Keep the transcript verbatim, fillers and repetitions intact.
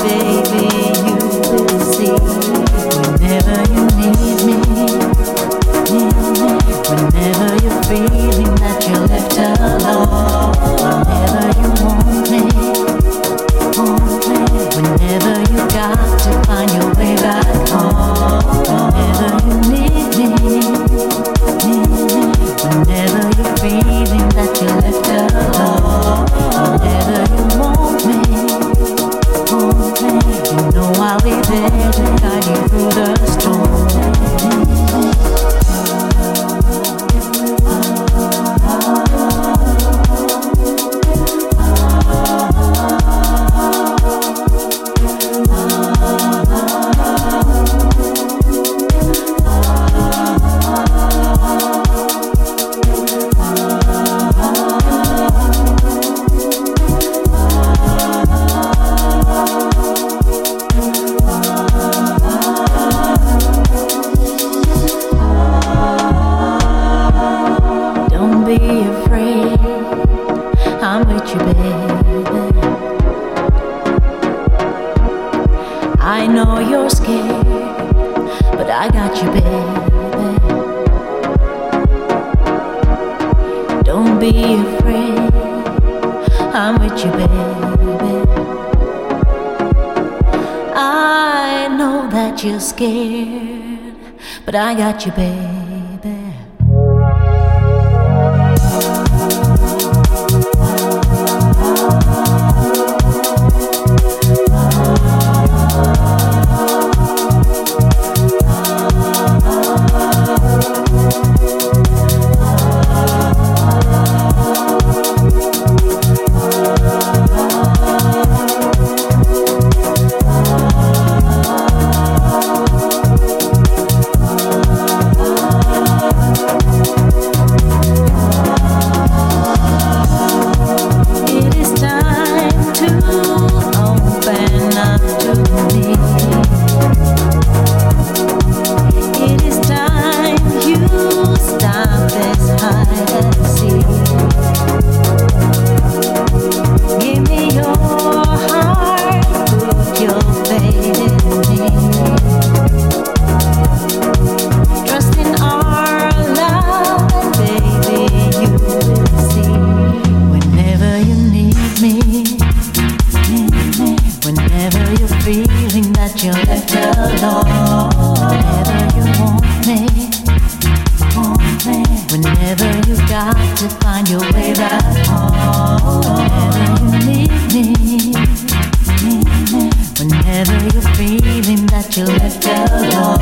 baby, you will see. Whenever you need me, need me. Whenever you're feeling that you're left alone. Whenever you want me, want me. Whenever you got to find your way back home. Whenever you need me, need me. Whenever you're feeling that you're left alone. Whenever you want me, want me. You know I'll be there to guide you through the storm. I know you're scared, but I got you, baby. Don't be afraid, I'm with you, baby. I know that you're scared, but I got you, baby. Feeling that you're left alone. Whenever you want me, want me. Whenever you got to find your way back home. Whenever you need me, need me. Whenever you're feeling that you're left alone.